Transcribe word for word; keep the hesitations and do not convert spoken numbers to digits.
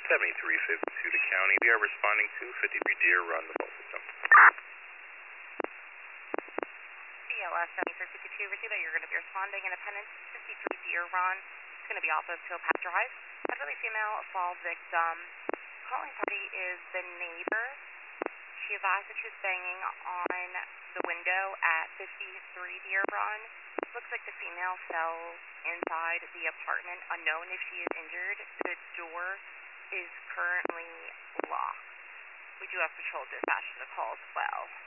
seventy-three fifty-two to county. We are responding to fifty-three Deer Run, the phone system. B L S seventy-three fifty-two, receive that you're going to be responding. Independence fifty-three Deer Run. It's going to be off of Towpath Drive. Elderly female fall victim. Calling party is the neighbor. She advised that she was banging on the window at fifty-three Deer Run. Looks like the female fell inside the apartment. Unknown if she is injured. The door is currently locked. We do have patrol dispatch to the call as well.